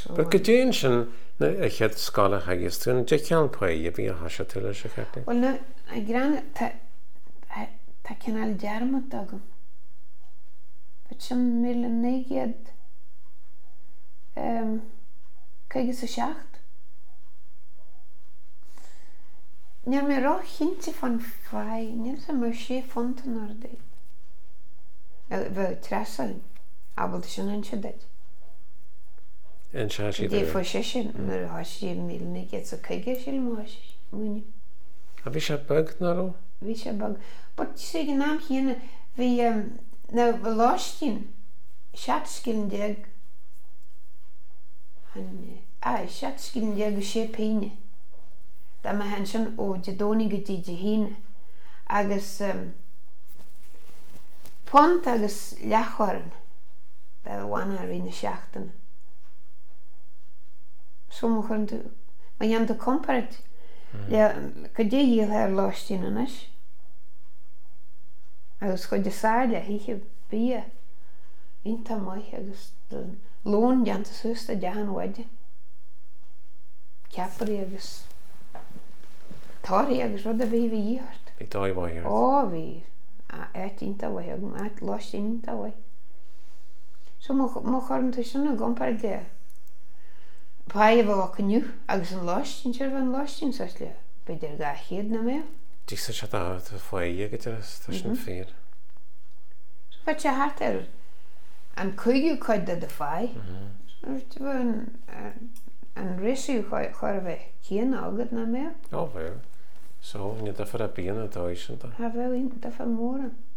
But go dtéann sin a chead scala hagus tún de ceann paí a bhí a hasise tuile se cheartna. Well, no, I gran ta canal dearmad agam. But sin mille négiad caigus a seacht. Níor mé rá chinnte fan fai, níor sa mar sé fontan ar dé. Bheith tresa, abal sin an se deit. An se si Dé fo sé sin, mar há sé mille négiad sa caige síl máis, múine. A bhí sé bug naró? Bhí sé bag. But sé gan náam chéine, bhí na bhláistín, seatsciln deag, seatsciln deag go sé peine. Da ma hen sin ó de dónig go dí de híine. Agus pont agus leachharan, da bhhaine a rina seachtana. So mo chun tú, ma jan de comparat, go dé díal ar láistín anis. Agus go de sáile híche bí inta mai agus lón janta susta dehan waide. Ceaparí agus táirí agus rud a bhí díhart. Bhí dáhhair. Ó, bhí eit inta wai agam, eit láistín inta wai. So mo chorn tú sinna gompar de pai a bh caniu agus an láistín sér bh an láistín sas le. Beidir ga chéad na mé. Dí sa se a foií go tá sin fér. Wat sé hart an chuigiú chuid de fai. An réisiú chuir bheith chéan agad na mé. Ó bhir. So ní a far a bíana a dáis sin. Ha bheith da fa móra.